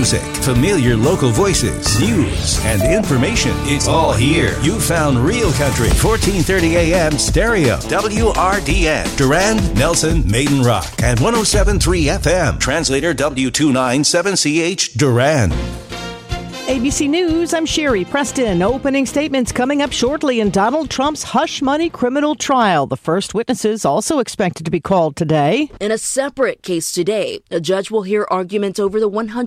music, familiar local voices, news, and information. It's all here. You found Real Country, 1430 AM stereo, WRDN, Durand, Nelson, Maiden Rock, and 107.3 FM, translator W297CH, Durand. ABC News, I'm Sherry Preston. Opening statements coming up shortly in Donald Trump's hush money criminal trial. The first witnesses also expected to be called today. In a separate case today, a judge will hear arguments over the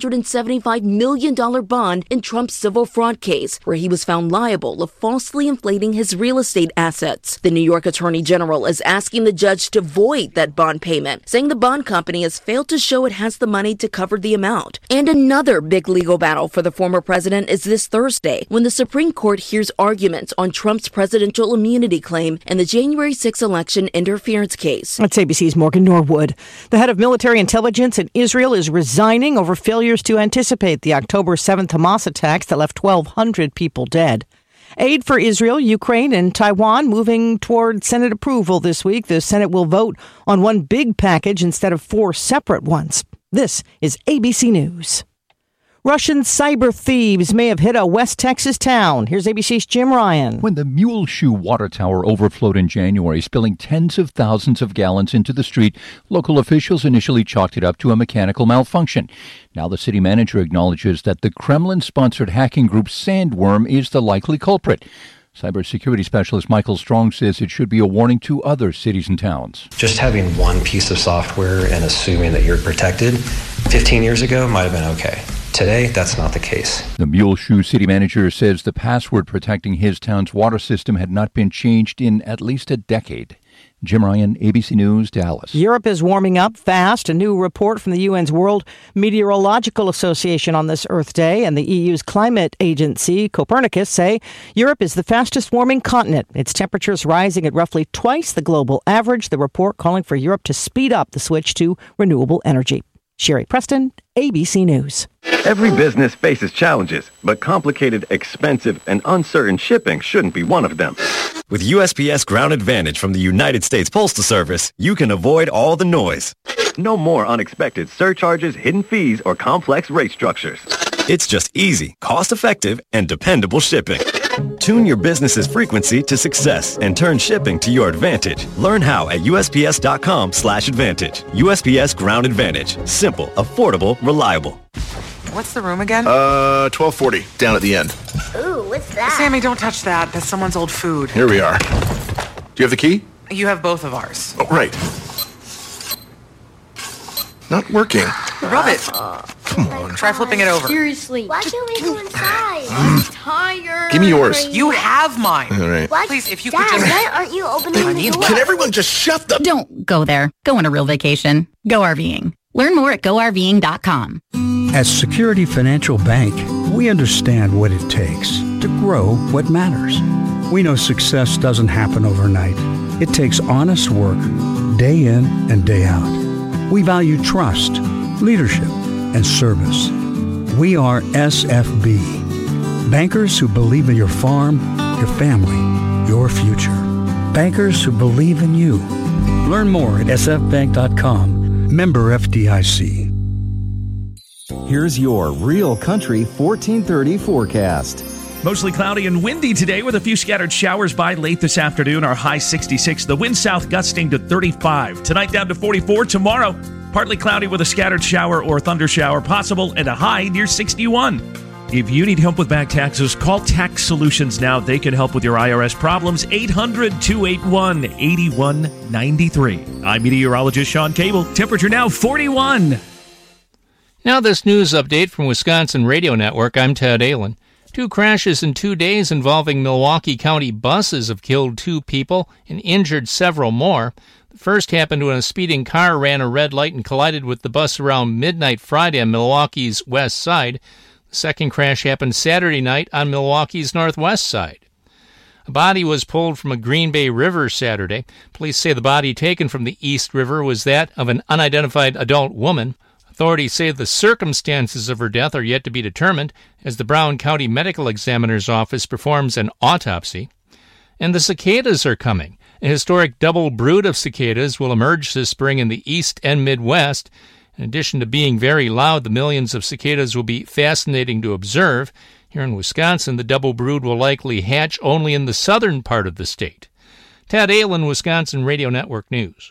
$175 million bond in Trump's civil fraud case, where he was found liable of falsely inflating his real estate assets. The New York Attorney General is asking the judge to void that bond payment, saying the bond company has failed to show it has the money to cover the amount. And another big legal battle for the former president is this Thursday, when the Supreme Court hears arguments on Trump's presidential immunity claim and the January 6 election interference case. That's ABC's Morgan Norwood. The head of military intelligence in Israel is resigning over failures to anticipate the October 7th Hamas attacks that left 1,200 people dead. Aid for Israel, Ukraine, and Taiwan moving toward Senate approval this week. The Senate will vote on one big package instead of 4 separate ones. This is ABC News. Russian cyber thieves may have hit a West Texas town. Here's ABC's Jim Ryan. When the Muleshoe water tower overflowed in January, spilling tens of thousands of gallons into the street, local officials initially chalked it up to a mechanical malfunction. Now the city manager acknowledges that the Kremlin-sponsored hacking group Sandworm is the likely culprit. Cybersecurity specialist Michael Strong says it should be a warning to other cities and towns. Just having one piece of software and assuming that you're protected 15 years ago might have been okay. Today, that's not the case. The Muleshoe city manager says the password protecting his town's water system had not been changed in at least a decade. Jim Ryan, ABC News, Dallas. Europe is warming up fast. A new report from the UN's World Meteorological Association on this Earth Day and the EU's climate agency, Copernicus, say Europe is the fastest warming continent. Its temperatures rising at roughly twice the global average. The report calling for Europe to speed up the switch to renewable energy. Sherry Preston, ABC News. Every business faces challenges, but complicated, expensive, and uncertain shipping shouldn't be one of them. With USPS Ground Advantage from the United States Postal Service, you can avoid all the noise. No more unexpected surcharges, hidden fees, or complex rate structures. It's just easy, cost-effective, and dependable shipping. Tune your business's frequency to success and turn shipping to your advantage. Learn how at USPS.com/advantage. USPS Ground Advantage. Simple, affordable, reliable. What's the room again? 1240, down at the end. Ooh, what's that? Sammy, don't touch that. That's someone's old food. Here we are. Do you have the key? You have both of ours. Oh, right. Not working. Rub it. Come on. Try flipping it over. Seriously. Why can't we go inside? I'm tired. Give me yours. You have mine. All right. What? Please, if you Dad, could just... why aren't you opening the door? Can everyone just shut the... Don't go there. Go on a real vacation. Go RVing. Learn more at GoRVing.com. At Security Financial Bank, we understand what it takes to grow what matters. We know success doesn't happen overnight. It takes honest work, day in and day out. We value trust, leadership, and service. We are SFB. Bankers who believe in your farm, your family, your future. Bankers who believe in you. Learn more at sfbank.com. Member FDIC. Here's your Real Country 1430 forecast. Mostly cloudy and windy today with a few scattered showers by late this afternoon. Our high 66. The wind south gusting to 35. Tonight down to 44. Tomorrow, partly cloudy with a scattered shower or thunder shower possible and a high near 61. If you need help with back taxes, call Tax Solutions now. They can help with your IRS problems. 800-281-8193. I'm meteorologist Sean Cable. Temperature now 41. Now this news update from Wisconsin Radio Network. I'm Ted Allen. 2 crashes in 2 days involving Milwaukee County buses have killed 2 people and injured several more. The first happened when a speeding car ran a red light and collided with the bus around midnight Friday on Milwaukee's west side. The second crash happened Saturday night on Milwaukee's northwest side. A body was pulled from a Green Bay River Saturday. Police say the body taken from the East River was that of an unidentified adult woman. Authorities say the circumstances of her death are yet to be determined as the Brown County Medical Examiner's Office performs an autopsy. And the cicadas are coming. A historic double brood of cicadas will emerge this spring in the east and Midwest, In addition to being very loud, the millions of cicadas will be fascinating to observe. Here in Wisconsin, the double brood will likely hatch only in the southern part of the state. Ted Ahlin, Wisconsin Radio Network News.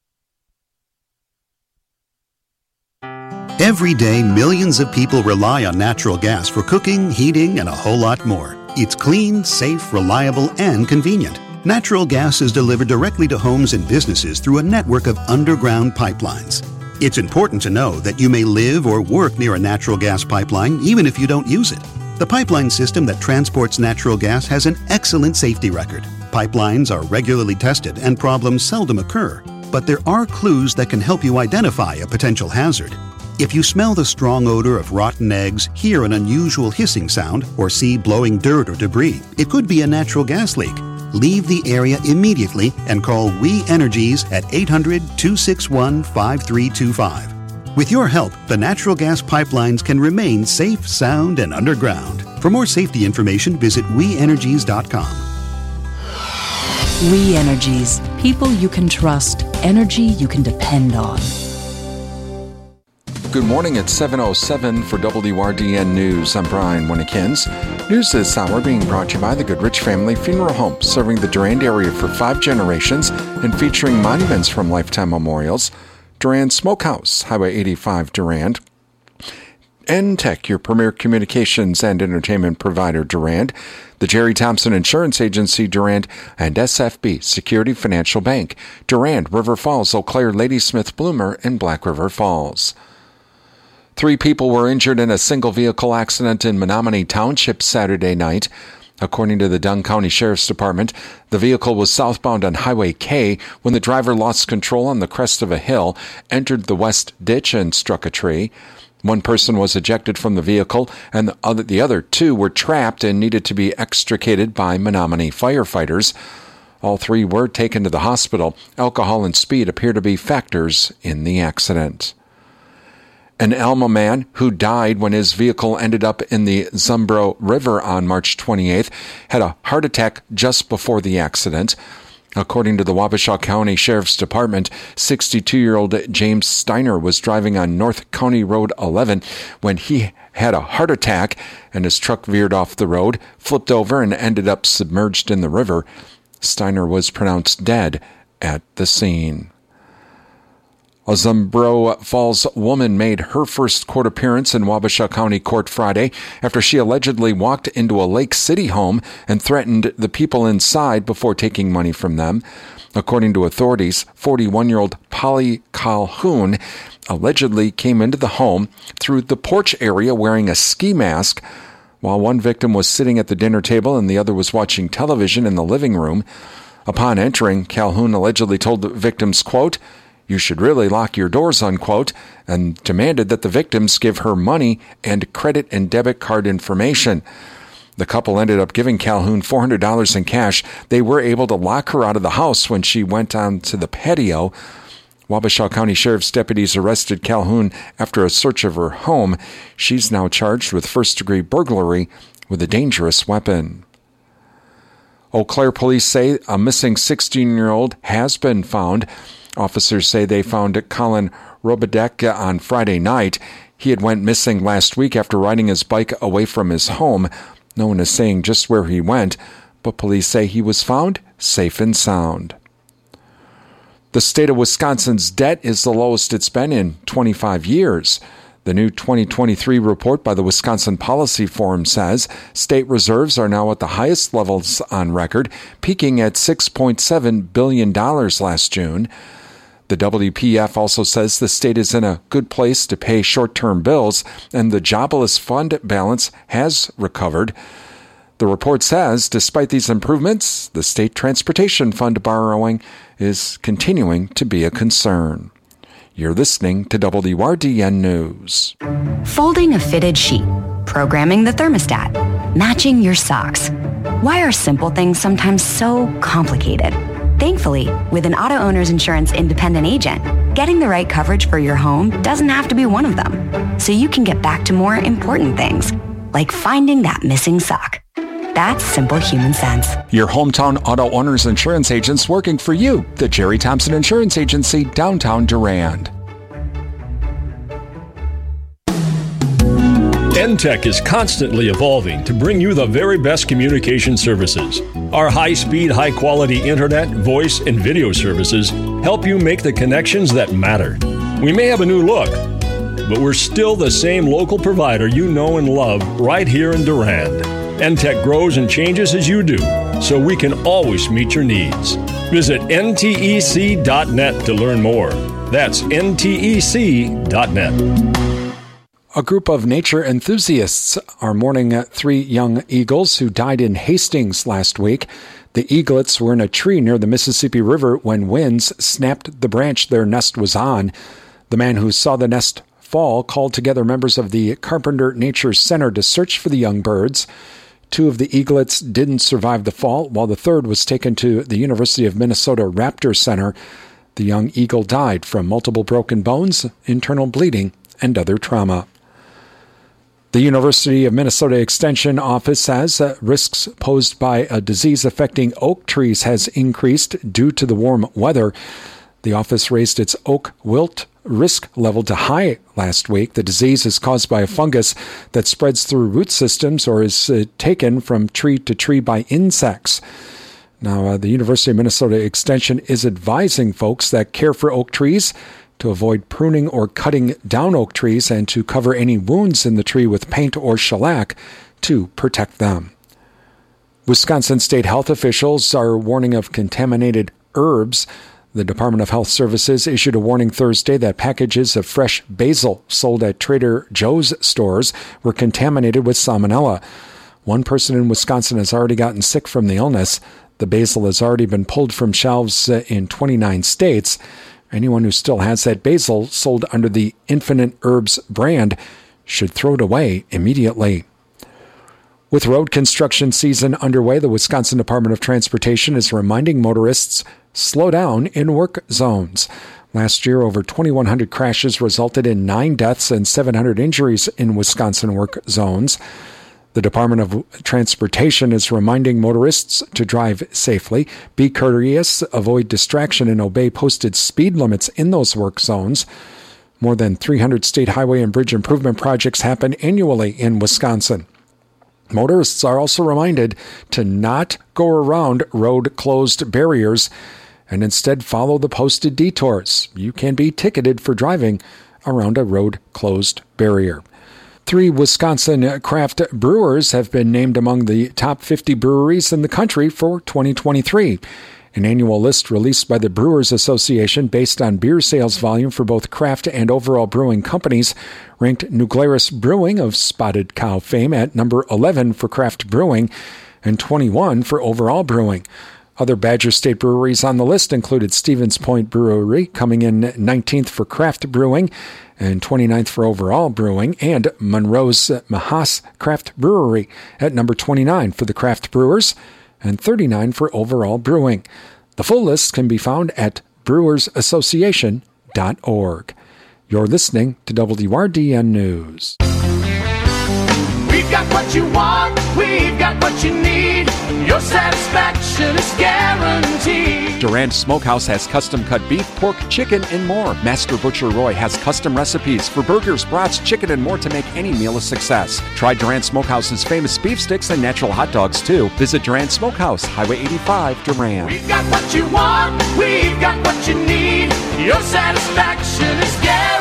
Every day, millions of people rely on natural gas for cooking, heating, and a whole lot more. It's clean, safe, reliable, and convenient. Natural gas is delivered directly to homes and businesses through a network of underground pipelines. It's important to know that you may live or work near a natural gas pipeline even if you don't use it. The pipeline system that transports natural gas has an excellent safety record. Pipelines are regularly tested and problems seldom occur, but there are clues that can help you identify a potential hazard. If you smell the strong odor of rotten eggs, hear an unusual hissing sound, or see blowing dirt or debris, it could be a natural gas leak. Leave the area immediately and call We Energies at 800-261-5325. With your help, the natural gas pipelines can remain safe, sound, and underground. For more safety information, visit WeEnergies.com. We Energies. People you can trust. Energy you can depend on. Good morning at 7:07 for WRDN News. I'm Brian Winnekins. News this hour being brought to you by the Goodrich Family Funeral Home, serving the Durand area for 5 generations and featuring monuments from Lifetime Memorials. Durand Smokehouse, Highway 85 Durand. NTech, your premier communications and entertainment provider, Durand. The Jerry Thompson Insurance Agency, Durand, and SFB Security Financial Bank, Durand, River Falls, Eau Claire, Ladysmith, Bloomer, and Black River Falls. 3 people were injured in a single-vehicle accident in Menominee Township Saturday night. According to the Dunn County Sheriff's Department, the vehicle was southbound on Highway K when the driver lost control on the crest of a hill, entered the west ditch, and struck a tree. 1 person was ejected from the vehicle, and the other 2 were trapped and needed to be extricated by Menominee firefighters. All 3 were taken to the hospital. Alcohol and speed appear to be factors in the accident. An Alma man who died when his vehicle ended up in the Zumbro River on March 28th had a heart attack just before the accident. According to the Wabasha County Sheriff's Department, 62-year-old James Steiner was driving on North County Road 11 when he had a heart attack and his truck veered off the road, flipped over, and ended up submerged in the river. Steiner was pronounced dead at the scene. A Zumbro Falls woman made her first court appearance in Wabasha County Court Friday after she allegedly walked into a Lake City home and threatened the people inside before taking money from them. According to authorities, 41-year-old Polly Calhoun allegedly came into the home through the porch area wearing a ski mask, while one victim was sitting at the dinner table and the other was watching television in the living room. Upon entering, Calhoun allegedly told the victims, quote, "You should really lock your doors," unquote, and demanded that the victims give her money and credit and debit card information. The couple ended up giving Calhoun $400 in cash. They were able to lock her out of the house when she went onto the patio. Wabasha County Sheriff's deputies arrested Calhoun after a search of her home. She's now charged with first-degree burglary with a dangerous weapon. Eau Claire police say a missing 16-year-old has been found. Officers say they found Colin Robedek on Friday night. He had went missing last week after riding his bike away from his home. No one is saying just where he went, but police say he was found safe and sound. The state of Wisconsin's debt is the lowest it's been in 25 years. The new 2023 report by the Wisconsin Policy Forum says state reserves are now at the highest levels on record, peaking at $6.7 billion last June. The WPF also says the state is in a good place to pay short-term bills, and the jobless fund balance has recovered. The report says, despite these improvements, the state transportation fund borrowing is continuing to be a concern. You're listening to WRDN News. Folding a fitted sheet, programming the thermostat, matching your socks. Why are simple things sometimes so complicated? Thankfully, with an Auto Owners Insurance independent agent, getting the right coverage for your home doesn't have to be one of them. So you can get back to more important things, like finding that missing sock. That's simple human sense. Your hometown Auto Owners Insurance agents working for you. The Jerry Thompson Insurance Agency, downtown Durand. NTech is constantly evolving to bring you the very best communication services. Our high-speed, high-quality internet, voice, and video services help you make the connections that matter. We may have a new look, but we're still the same local provider you know and love right here in Durand. NTech grows and changes as you do, so we can always meet your needs. Visit ntec.net to learn more. That's ntec.net. A group of nature enthusiasts are mourning 3 young eagles who died in Hastings last week. The eaglets were in a tree near the Mississippi River when winds snapped the branch their nest was on. The man who saw the nest fall called together members of the Carpenter Nature Center to search for the young birds. 2 of the eaglets didn't survive the fall, while the third was taken to the University of Minnesota Raptor Center. The young eagle died from multiple broken bones, internal bleeding, and other trauma. The University of Minnesota Extension Office says risks posed by a disease affecting oak trees has increased due to the warm weather. The office raised its oak wilt risk level to high last week. The disease is caused by a fungus that spreads through root systems or is taken from tree to tree by insects. Now, the University of Minnesota Extension is advising folks that care for oak trees to avoid pruning or cutting down oak trees and to cover any wounds in the tree with paint or shellac to protect them. Wisconsin state health officials are warning of contaminated herbs. The Department of Health Services issued a warning Thursday that packages of fresh basil sold at Trader Joe's stores were contaminated with salmonella. One person in Wisconsin has already gotten sick from the illness. The basil has already been pulled from shelves in 29 states. Anyone who still has that basil sold under the Infinite Herbs brand should throw it away immediately. With road construction season underway, the Wisconsin Department of Transportation is reminding motorists slow down in work zones. Last year, over 2,100 crashes resulted in 9 deaths and 700 injuries in Wisconsin work zones. The Department of Transportation is reminding motorists to drive safely, be courteous, avoid distraction, and obey posted speed limits in those work zones. More than 300 state highway and bridge improvement projects happen annually in Wisconsin. Motorists are also reminded to not go around road-closed barriers and instead follow the posted detours. You can be ticketed for driving around a road-closed barrier. 3 Wisconsin craft brewers have been named among the top 50 breweries in the country for 2023. An annual list released by the Brewers Association based on beer sales volume for both craft and overall brewing companies ranked New Glarus Brewing of Spotted Cow fame at number 11 for craft brewing and 21 for overall brewing. Other Badger State breweries on the list included Stevens Point Brewery, coming in 19th for craft brewing and 29th for overall brewing, and Monroe's Mahas Craft Brewery at number 29 for the craft brewers and 39 for overall brewing. The full list can be found at brewersassociation.org. You're listening to WRDN News. We've got what you want, we've got what you need. Your satisfaction is guaranteed. Durand Smokehouse has custom-cut beef, pork, chicken, and more. Master Butcher Roy has custom recipes for burgers, brats, chicken, and more to make any meal a success. Try Durand Smokehouse's famous beef sticks and natural hot dogs, too. Visit Durand Smokehouse, Highway 85, Durand. We've got what you want, we've got what you need. Your satisfaction is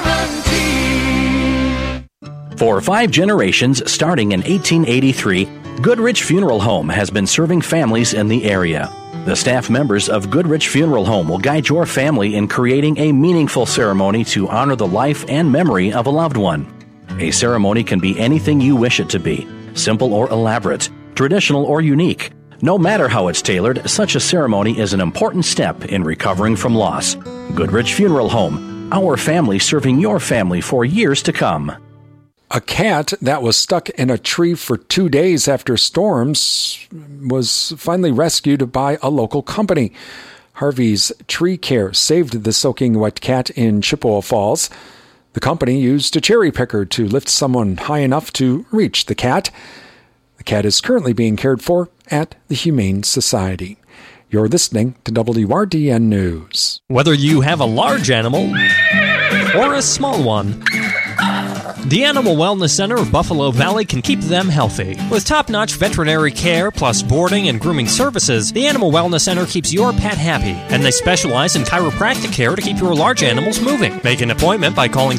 guaranteed. For 5 generations, starting in 1883, Goodrich Funeral Home has been serving families in the area. The staff members of Goodrich Funeral Home will guide your family in creating a meaningful ceremony to honor the life and memory of a loved one. A ceremony can be anything you wish it to be, simple or elaborate, traditional or unique. No matter how it's tailored, such a ceremony is an important step in recovering from loss. Goodrich Funeral Home, our family serving your family for years to come. A cat that was stuck in a tree for 2 days after storms was finally rescued by a local company. Harvey's Tree Care saved the soaking wet cat in Chippewa Falls. The company used a cherry picker to lift someone high enough to reach the cat. The cat is currently being cared for at the Humane Society. You're listening to WRDN News. Whether you have a large animal or a small one, The Animal Wellness Center of Buffalo Valley can keep them healthy. With top-notch veterinary care plus boarding and grooming services, the Animal Wellness Center keeps your pet happy, and they specialize in chiropractic care to keep your large animals moving. Make an appointment by calling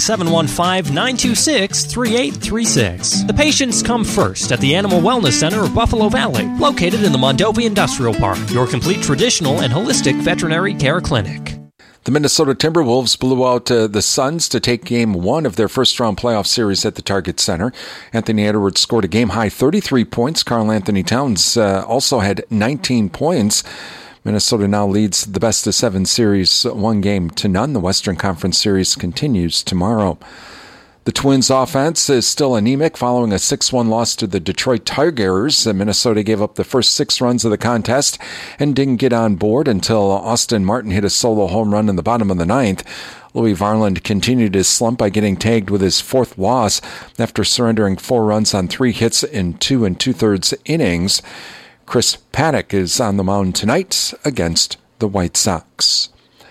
715-926-3836. The patients come first at the Animal Wellness Center of Buffalo Valley, located in the Mondovi Industrial Park, your complete traditional and holistic veterinary care clinic. The Minnesota Timberwolves blew out the Suns to take Game 1 of their first-round playoff series at the Target Center. Anthony Edwards scored a game-high 33 points. Karl Anthony Towns also had 19 points. Minnesota now leads the best-of-7 series 1-0. The Western Conference Series continues tomorrow. The Twins' offense is still anemic following a 6-1 loss to the Detroit Tigers. Minnesota gave up the first 6 runs of the contest and didn't get on board until Austin Martin hit a solo home run in the bottom of the 9th. Louis Varland continued his slump by getting tagged with his 4th loss after surrendering 4 runs on 3 hits in 2 2/3 innings. Chris Paddock is on the mound tonight against the White Sox.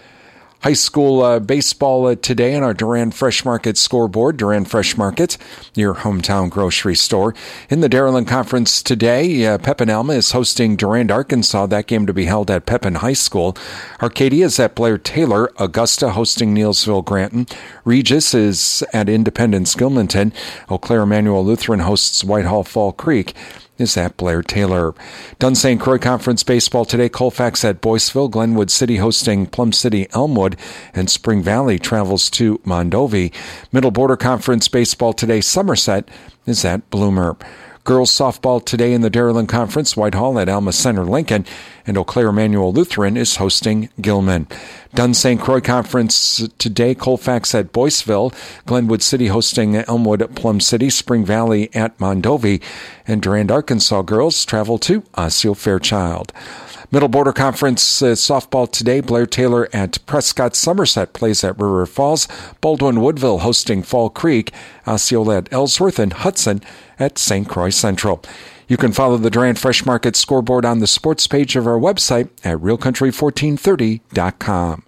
High school baseball today on our Durand Fresh Market scoreboard. Durand Fresh Market, your hometown grocery store. In the Dairyland Conference today, Pepin Alma is hosting Durand, Arkansas. That game to be held at Pepin High School. Arcadia is at Blair Taylor. Augusta hosting Neelsville Granton. Regis is at Independence Gilmanton. Eau Claire Emmanuel Lutheran hosts Whitehall Fall Creek. Is at Blair Taylor. Dunn St. Croix Conference baseball today. Colfax at Boyceville. Glenwood City hosting Plum City Elmwood. And Spring Valley travels to Mondovi. Middle Border Conference baseball today. Somerset is at Bloomer. Girls softball today in the Dairyland Conference. Whitehall at Alma Center Lincoln. And Eau Claire Emmanuel Lutheran is hosting Gilman. Dunn St. Croix Conference today. Colfax at Boyceville. Glenwood City hosting Elmwood at Plum City. Spring Valley at Mondovi. And Durand, Arkansas girls travel to Osseo Fairchild. Middle Border Conference softball today. Blair Taylor at Prescott. Somerset plays at River Falls. Baldwin Woodville hosting Fall Creek. Osceola at Ellsworth. And Hudson at St. Croix Central. You can follow the Durand Fresh Market scoreboard on the sports page of our website at realcountry1430.com.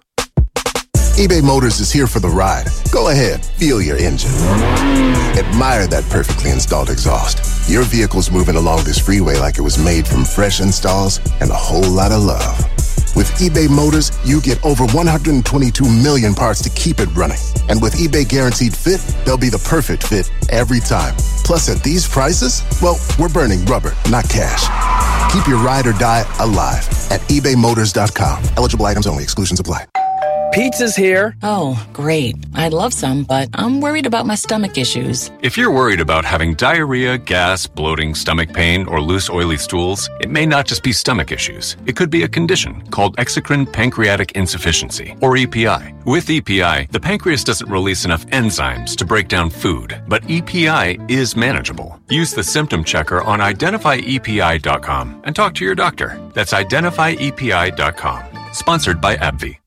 eBay Motors is here for the ride. Go ahead, feel your engine. Admire that perfectly installed exhaust. Your vehicle's moving along this freeway like it was made from fresh installs and a whole lot of love. With eBay Motors, you get over 122 million parts to keep it running. And with eBay Guaranteed Fit, they'll be the perfect fit every time. Plus, at these prices, well, we're burning rubber, not cash. Keep your ride or die alive at ebaymotors.com. Eligible items only. Exclusions apply. Pizza's here. Oh, great. I'd love some, but I'm worried about my stomach issues. If you're worried about having diarrhea, gas, bloating, stomach pain, or loose, oily stools, it may not just be stomach issues. It could be a condition called exocrine pancreatic insufficiency, or EPI. With EPI, the pancreas doesn't release enough enzymes to break down food, but EPI is manageable. Use the symptom checker on identifyepi.com and talk to your doctor. That's identifyepi.com. Sponsored by AbbVie.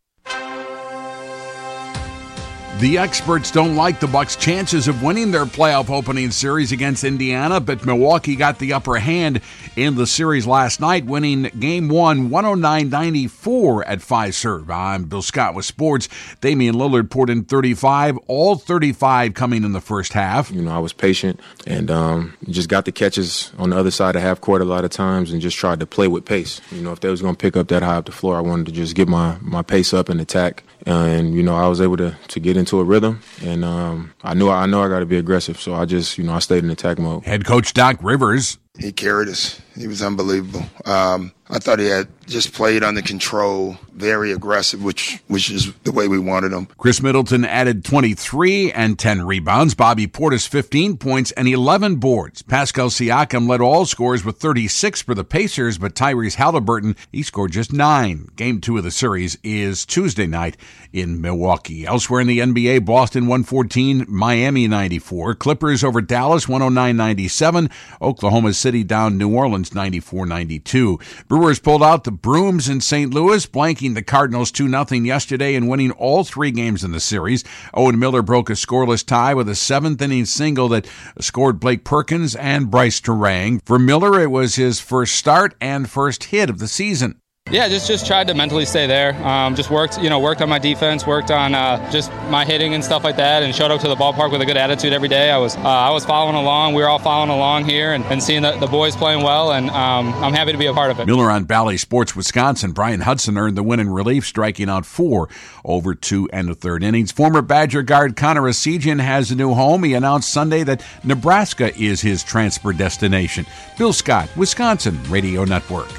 The experts don't like the Bucks' chances of winning their playoff opening series against Indiana, but Milwaukee got the upper hand in the series last night, winning Game 1 109-94 at Fiserv. I'm Bill Scott with sports. Damian Lillard poured in 35, all 35 coming in the first half. You know, I was patient and just got the catches on the other side of half court a lot of times and just tried to play with pace. You know, if they was going to pick up that high up the floor, I wanted to just get my pace up and attack. And, you know, I was able to get into a rhythm, and I know I got to be aggressive, so I just, you know, I stayed in attack mode. Head coach Doc Rivers. He carried us. He was unbelievable. I thought he had just played under control, very aggressive, which is the way we wanted him. Chris Middleton added 23 and 10 rebounds. Bobby Portis 15 points and 11 boards. Pascal Siakam led all scorers with 36 for the Pacers, but Tyrese Halliburton, he scored just 9. Game 2 of the series is Tuesday night in Milwaukee. Elsewhere in the NBA, Boston 114, Miami 94. Clippers over Dallas 109-97. Oklahoma City down New Orleans 94-92. Brewers pulled out the Brooms in St. Louis, blanking the Cardinals 2-0 yesterday and winning all 3 games in the series. Owen Miller broke a scoreless tie with a 7th-inning single that scored Blake Perkins and Bryce Terang. For Miller, it was his first start and first hit of the season. Yeah, just tried to mentally stay there. Just worked on my defense, worked on just my hitting and stuff like that, and showed up to the ballpark with a good attitude every day. I was following along. We were all following along here and seeing the boys playing well, and I'm happy to be a part of it. Miller on Bally Sports Wisconsin. Brian Hudson earned the win in relief, striking out 4 over 2 and a third innings. Former Badger guard Connor Essegian has a new home. He announced Sunday that Nebraska is his transfer destination. Bill Scott, Wisconsin Radio Network.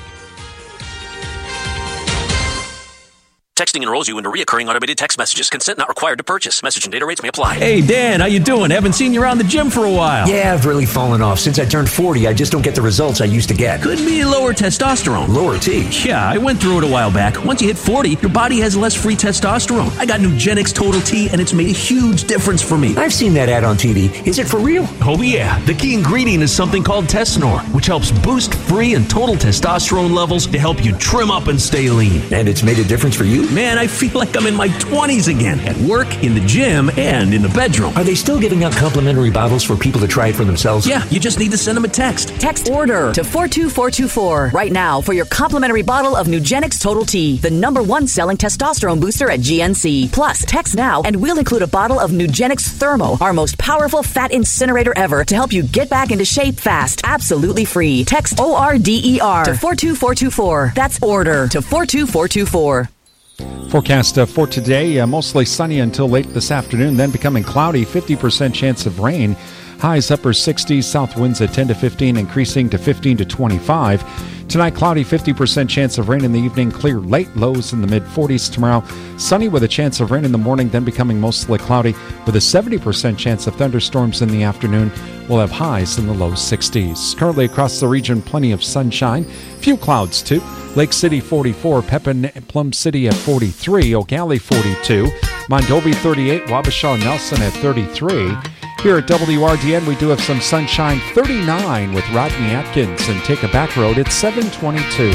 Texting enrolls you into recurring automated text messages. Consent not required to purchase. Message and data rates may apply. Hey, Dan, how you doing? Haven't seen you around the gym for a while. Yeah, I've really fallen off. Since I turned 40, I just don't get the results I used to get. Could be lower testosterone. Lower T? Yeah, I went through it a while back. Once you hit 40, your body has less free testosterone. I got Nugenix Total T, and it's made a huge difference for me. I've seen that ad on TV. Is it for real? Oh, yeah. The key ingredient is something called Tesnor, which helps boost free and total testosterone levels to help you trim up and stay lean. And it's made a difference for you? Man, I feel like I'm in my 20s again, at work, in the gym, and in the bedroom. Are they still giving out complimentary bottles for people to try it for themselves? Yeah, you just need to send them a text. Text ORDER to 42424 right now for your complimentary bottle of Nugenix Total T, the #1 selling testosterone booster at GNC. Plus, text now and we'll include a bottle of Nugenix Thermo, our most powerful fat incinerator ever, to help you get back into shape fast. Absolutely free. Text ORDER to 42424. That's ORDER to 42424. Forecast for today, mostly sunny until late this afternoon, then becoming cloudy, 50% chance of rain. Highs upper 60s, south winds at 10 to 15, increasing to 15 to 25. Tonight, cloudy, 50% chance of rain in the evening, clear late, lows in the mid-40s. Tomorrow, sunny with a chance of rain in the morning, then becoming mostly cloudy with a 70% chance of thunderstorms in the afternoon. We'll have highs in the low 60s. Currently across the region, plenty of sunshine, few clouds too. Lake City 44, Pepin, Plum City at 43, O'Galley 42, Mondovi 38, Wabasha Nelson at 33. Here at WRDN, we do have some sunshine, 39 with Rodney Atkins, and Take a Back Road at 722.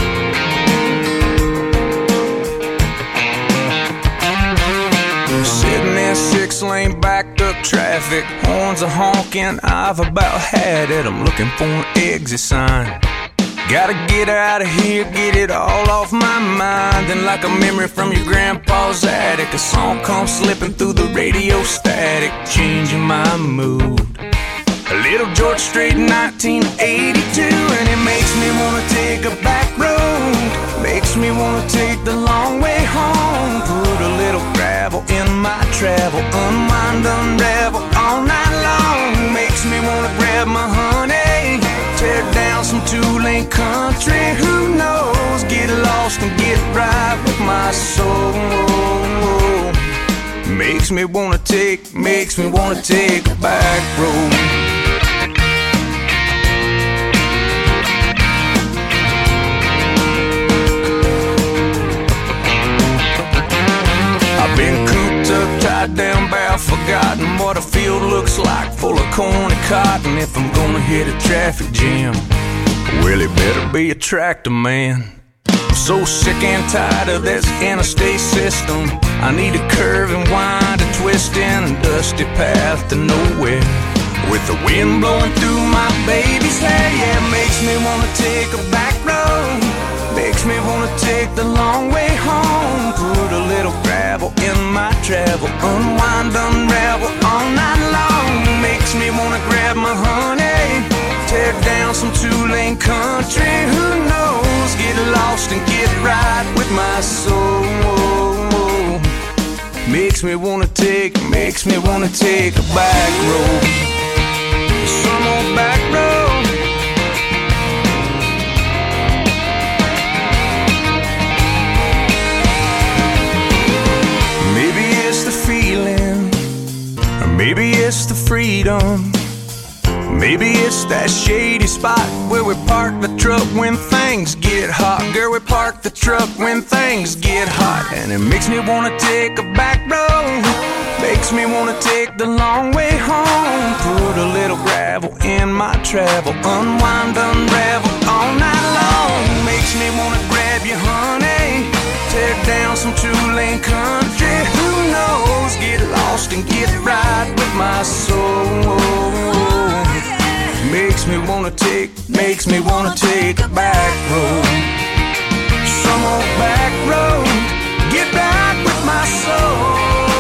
Sitting in 6-lane backed up traffic, horns are honking, I've about had it, I'm looking for an exit sign. Gotta get out of here, get it all off my mind. And like a memory from your grandpa's attic, a song comes slipping through the radio static, changing my mood. A little George Strait, 1982, and it makes me wanna take a back road. Makes me wanna take the long way home. Put a little gravel in my travel, unwind, unravel all night long. Makes me wanna grab my honey, tear down some two-lane country, who knows, get lost and get right with my soul. Makes me wanna take a back road. I've been cooped up, tied down, bound, forgotten what a field looks like, full of corn and cotton. If I'm gonna hit a traffic jam, well, it better be a tractor man. I'm so sick and tired of this interstate system. I need a curve and wind, a twist in a dusty path to nowhere. With the wind blowing through my baby's hair, yeah, it makes me wanna take a back road. Makes me wanna take the long way home. Put a little gravel in my travel, unwind, unravel all night long. Makes me wanna grab my honey, tear down some two-lane country, who knows, get lost and get right with my soul. Makes me wanna take a back road, some old back road. Maybe it's the feeling, or maybe it's the freedom. Maybe it's that shady spot where we park the truck when things get hot. Girl, we park the truck when things get hot. And it makes me wanna take a back road, makes me wanna take the long way home. Put a little gravel in my travel, unwind, unravel all night long. Makes me wanna grab you, honey, tear down some two-lane country, who knows, get lost and get right with my soul. Makes me wanna take a back road, some old back road, get back with my soul.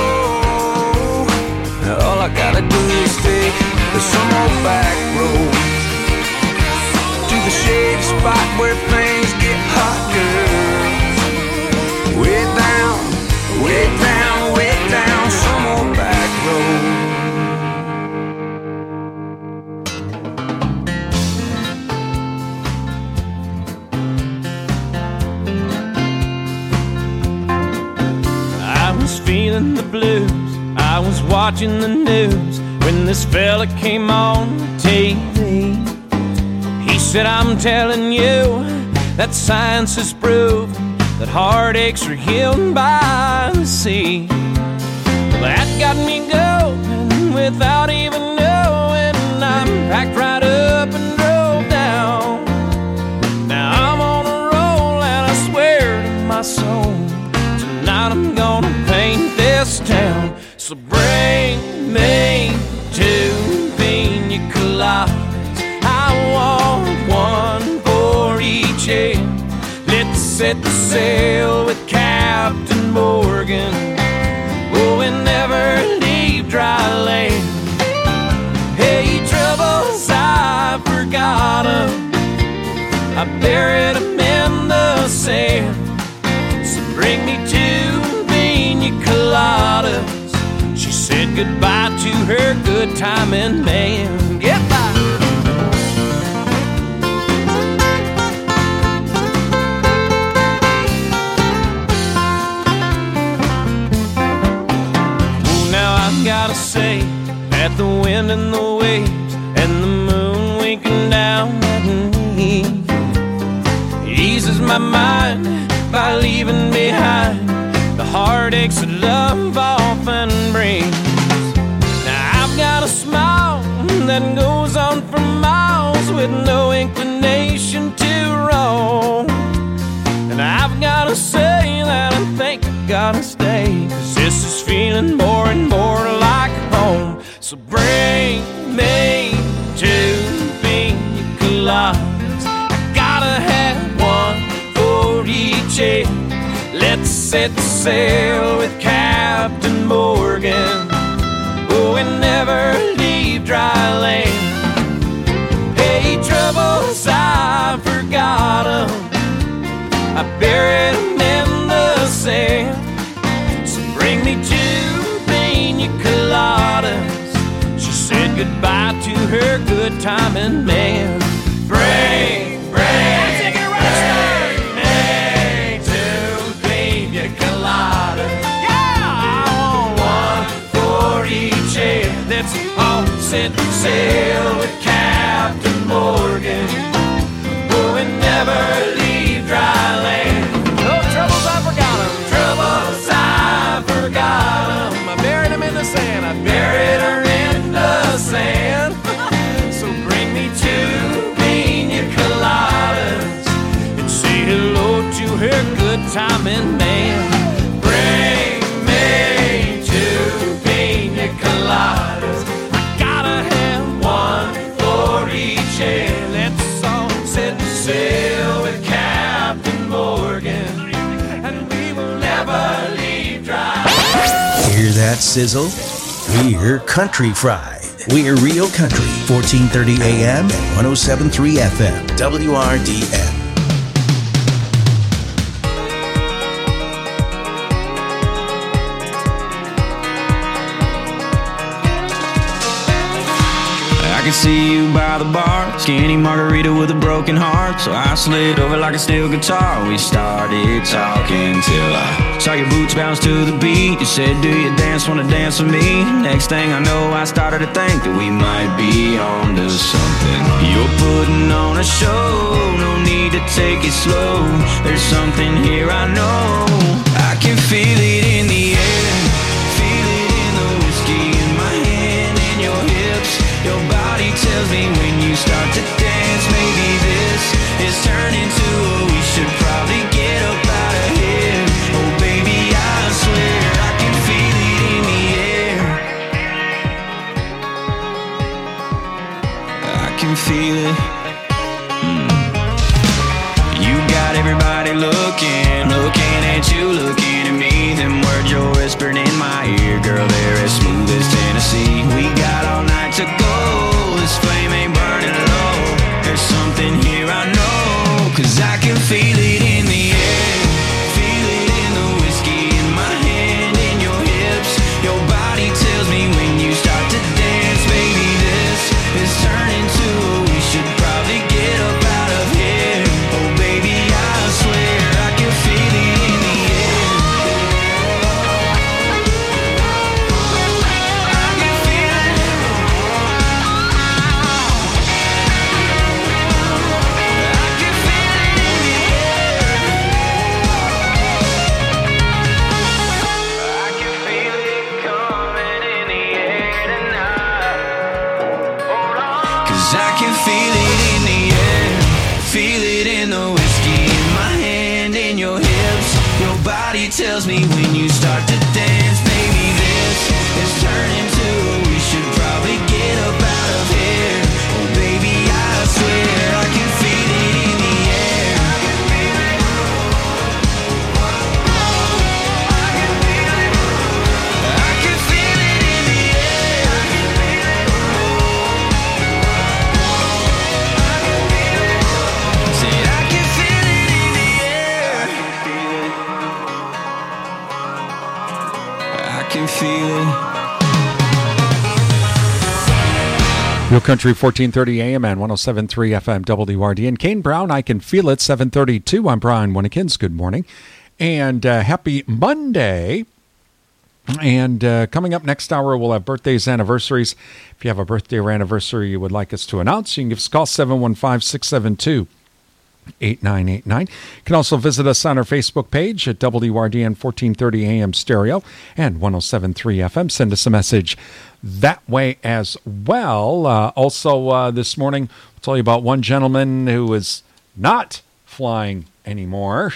All I gotta do is take some old back road to the shady spot where things get hot, girl. Way down, way down, way down, some old back road. I was feeling the blues, I was watching the news when this fella came on TV. He said, I'm telling you that science has proved that heartaches are healed by the sea. Well, that got me going without even knowing. I'm packed right up and drove down. Now I'm on a roll and I swear to my soul, tonight I'm gonna paint this town. So bring me two pina coladas, I want one for each head. Let's set the sail with Captain Morgan, oh, and never leave dry land. Hey, troubles, I forgot 'em, I buried 'em in the sand. So bring me two pina coladas. She said goodbye to her good timing man. Goodbye. Gotta say that the wind and the waves and the moon winking down at me eases my mind by leaving behind the heartaches that love often brings. Now I've got a smile that goes on for miles with no inclination to roam. And I've gotta say that I think I gotta stay, 'cause this is feeling more and more like home. So bring me two pina coladas, I gotta have one for each head. Let's set the sail with Captain Morgan, oh, and never leave dry land. Hey, troubles, I forgot 'em, I buried 'em in the sand. So bring me two pina coladas. She said goodbye to her good timing man. Bring me two pina coladas. Yeah, I want one for each head. Let's all set sail with Captain Morgan, oh, and never leave dry land. No troubles, I forgot 'em. Troubles, I forgot 'em. I buried 'em in the sand. I buried her in the sand. So bring me two pina coladas and say hello to her good timing man. Bring me two pina coladas, I gotta have one for each head. Let's all set sail with Captain Morgan, and we will never leave dry. Hear that sizzle? We're Country Fried. We're Real Country, 1430 AM and 107.3 FM, WRDN. I can see you by the bar, skinny margarita with a broken heart. So I slid over like a steel guitar. We started talking till I saw your boots bounce to the beat. You said, do you wanna dance with me? Next thing I know, I started to think that we might be on to something. You're putting on a show, no need to take it slow. There's something here I know. I can feel it in the air, feel it in the whiskey in my hand and your hips. Your body tells me when you start to dance, maybe this is turning to a we should probably get up out of here. Oh baby, I swear I can feel it in the air. I can feel it. You got everybody looking at you looking at me. Them words you're whispering in my ear, girl, they're as smooth as Tennessee. We got all night to go, this flame ain't burning low. There's something here I know, 'cause I can feel it in the air. Feel it in the whiskey in my hand, in your hips. Your body tells me when you start to dance, baby, this is turning to we should probably get up out of here. Oh baby, I swear I can feel it in the air. I can feel it. I can feel it in the air. I can feel it coming in the air tonight. Hold on. 'Cause I can feel it in the air. Feel it in the whiskey in my hand, in your hips. Your body tells me when you start to dance, baby, this is turning to we should probably get up out of here. Oh baby, I swear I can feel it in the air. I can feel it. I can feel it in the air. Say I can feel it in the air. I can feel it. Real Country 1430 AM and 107.3 FM WRD. And Kane Brown, I Can Feel It, 732. I'm Brian Winnekins. Good morning. And happy Monday. And coming up next hour, we'll have birthdays, anniversaries. If you have a birthday or anniversary you would like us to announce, you can give us a call, 715-672-8989. You can also visit us on our Facebook page at WRDN 1430 AM Stereo and 107.3 FM. Send us a message that way as well. Also, this morning, we'll tell you about one gentleman who is not flying anymore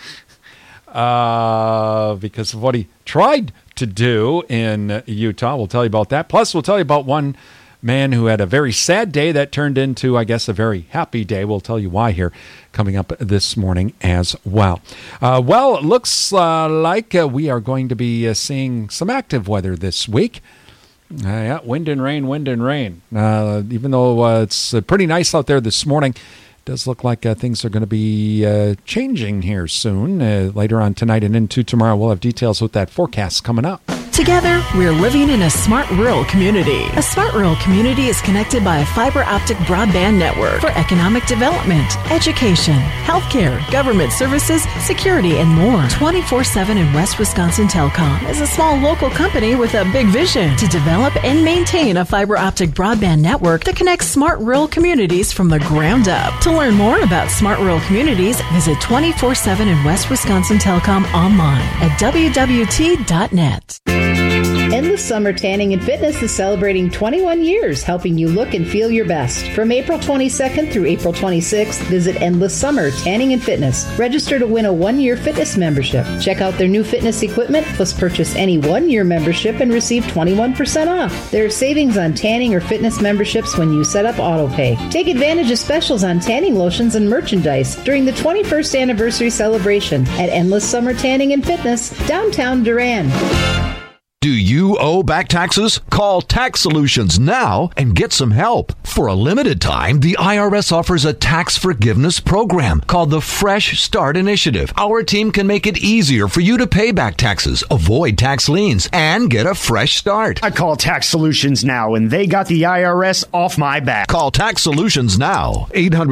because of what he tried to do in Utah. We'll tell you about that. Plus, we'll tell you about one man who had a very sad day that turned into, I guess, a very happy day. We'll tell you why here coming up this morning as well. Well, it looks like we are going to be seeing some active weather this week. Yeah, wind and rain, wind and rain. Even though it's pretty nice out there this morning, it does look like things are going to be changing here soon. Later on tonight and into tomorrow, we'll have details with that forecast coming up. Together, we're living in a smart rural community. A smart rural community is connected by a fiber optic broadband network for economic development, education, healthcare, government services, security, and more. 24/7 in West Wisconsin Telecom is a small local company with a big vision to develop and maintain a fiber optic broadband network that connects smart rural communities from the ground up. To learn more about smart rural communities, visit 24/7 in West Wisconsin Telecom online at wwt.net. Endless Summer Tanning and Fitness is celebrating 21 years, helping you look and feel your best. From April 22nd through April 26th, visit Endless Summer Tanning and Fitness. Register to win a one-year fitness membership. Check out their new fitness equipment, plus purchase any one-year membership and receive 21% off. There are savings on tanning or fitness memberships when you set up AutoPay. Take advantage of specials on tanning lotions and merchandise during the 21st anniversary celebration at Endless Summer Tanning and Fitness, downtown Durand. Do you owe back taxes? Call Tax Solutions now and get some help. For a limited time, the IRS offers a tax forgiveness program called the Fresh Start Initiative. Our team can make it easier for you to pay back taxes, avoid tax liens, and get a fresh start. I call Tax Solutions now, and they got the IRS off my back. Call Tax Solutions now.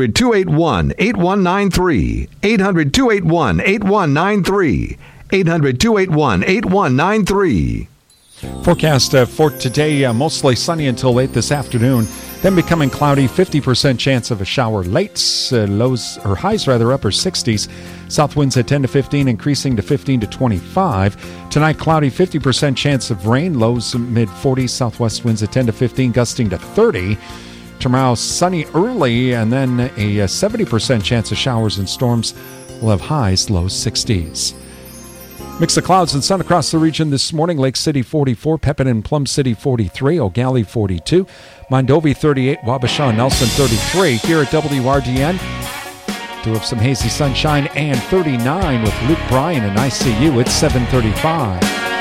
800-281-8193. 800-281-8193. 800-281-8193. Forecast for today, mostly sunny until late this afternoon, then becoming cloudy, 50% chance of a shower late. Lows or highs rather upper 60s. South winds at 10 to 15, increasing to 15 to 25. Tonight, cloudy, 50% chance of rain. Lows mid 40s. Southwest winds at 10 to 15, gusting to 30. Tomorrow, sunny early, and then a 70% chance of showers and storms. We'll have highs, low 60s. Mix of clouds and sun across the region this morning. Lake City 44, Pepin and Plum City 43, O'Galley 42, Mondovi 38, Wabasha and Nelson 33. Here at WRDN, to have some hazy sunshine and 39 with Luke Bryan and I See You at 7:35.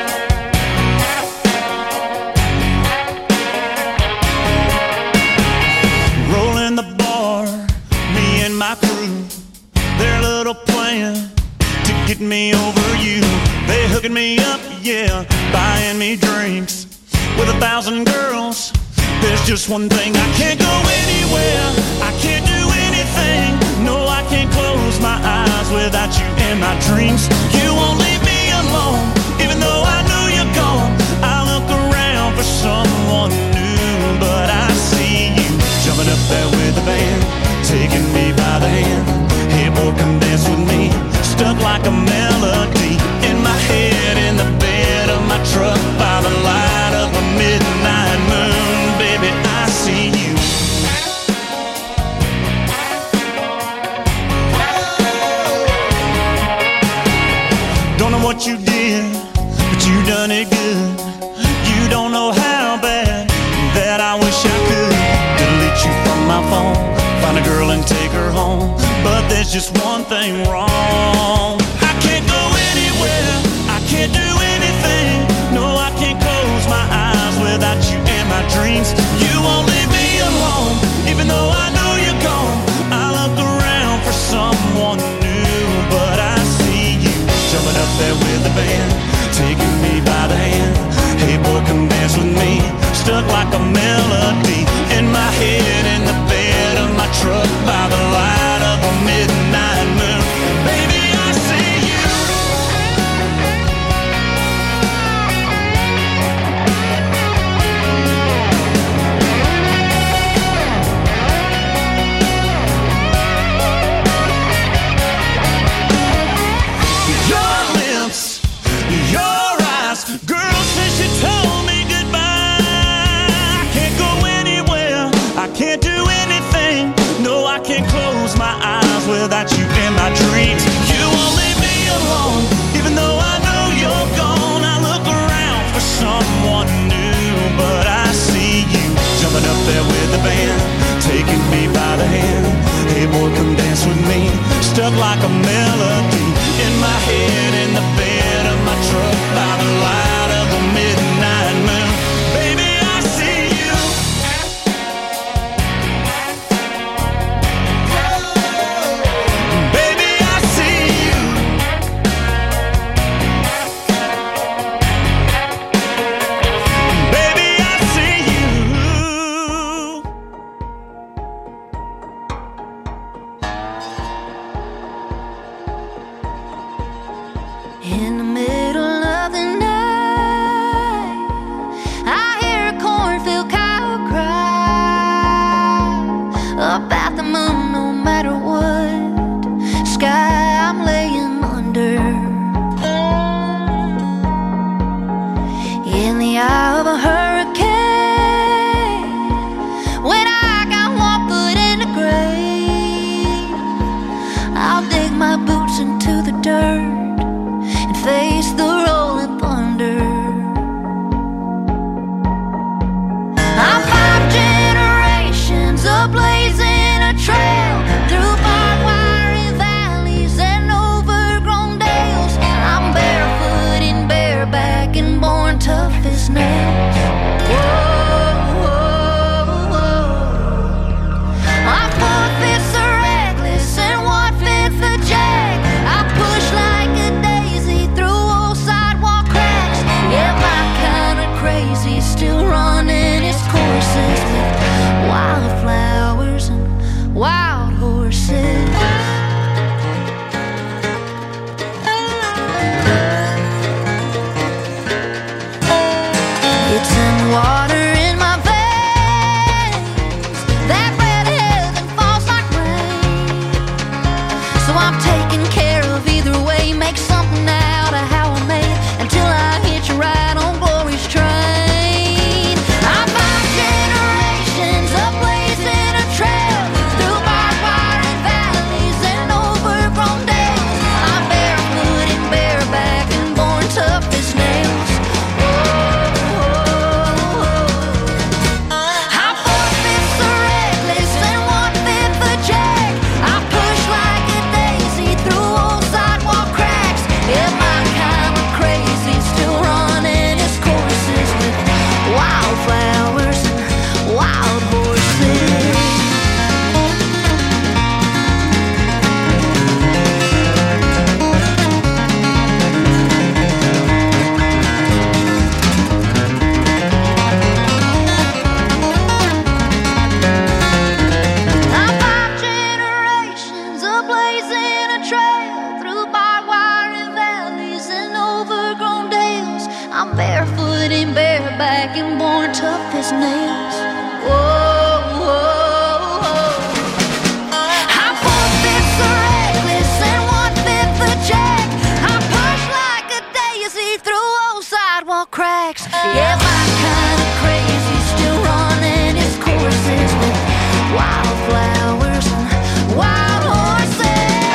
Rolling the bar, me and my crew, their little plan to get me over you. They hooking me up, yeah, buying me drinks with 1,000 girls. There's just one thing, I can't go anywhere, I can't do anything. No, I can't close my eyes without you in my dreams. You won't leave me alone, even though I know you're gone. I look around for someone new, but I see you jumping up there with the band, taking me by the hand. Hey boy, come dance with me, stuck like a melody in my head, in the bed of my truck by the light of a midnight moon. Baby, I see you. Don't know what you did, but you done it good. You don't know how bad that I wish I could delete you from my phone, find a girl and take her home. But there's just one thing wrong, I can't go anywhere, I can't do anything. No, I can't close my eyes without you in my dreams. You won't leave me alone, even though I know you're gone. I look around for someone new, but I see you jumping up there with the band, taking me by the hand. Hey boy, come dance with me, stuck like a melody in my head, in the bed of my truck by the light of a midnight moon. Baby, I see you. Your lips, your eyes, girl, since you told me goodbye, I can't go anywhere, I can't do anything. No, I can't close my eyes without you in my dreams. You won't leave me alone, even though I know you're gone. I look around for someone new, but I see you jumping up there with the band, taking me by the hand. Hey boy, come dance with me, stuck like a melody in my head, in the bed of my truck by the light of a midnight moon. Baby, I see you. Baby, I see you. Baby, I see you. In the middle of the night, I hear a cornfield cow cry up at the moon. No matter what sky I'm laying under, in the eye of a hurricane, when I got one foot in the grave, I'll dig my boots into the dirt and face the rolling thunder. I'm 5 generations of blazing a trail through barbed wire valleys and overgrown dales. I'm barefoot and bareback and born tough as nails. Whoa, whoa, whoa. I'm 4/5 a reckless and 1/5 a jack. I push like a daisy through old sidewalk cracks. Yeah, my kind of crazy, still running its courses with wildflowers and wild horses. It's in water in my veins, that red heaven falls like rain. So I'm taking care of either way, make something out of how I made until I hit you right on glory's train. I'm 5 generations of blazing a trail through barbed wire and valleys and overgrown dales. I'm barefoot and bareback and born tough as nails. I'm 4/5 a reckless and 1/5 a jack. I push like a back and born tough as nails. Whoa, whoa, whoa. I'm 4/5 the reckless and 1/5 the jack. I push like a daisy through old sidewalk cracks. Yeah, my kind of crazy still running its courses with wildflowers and wild horses.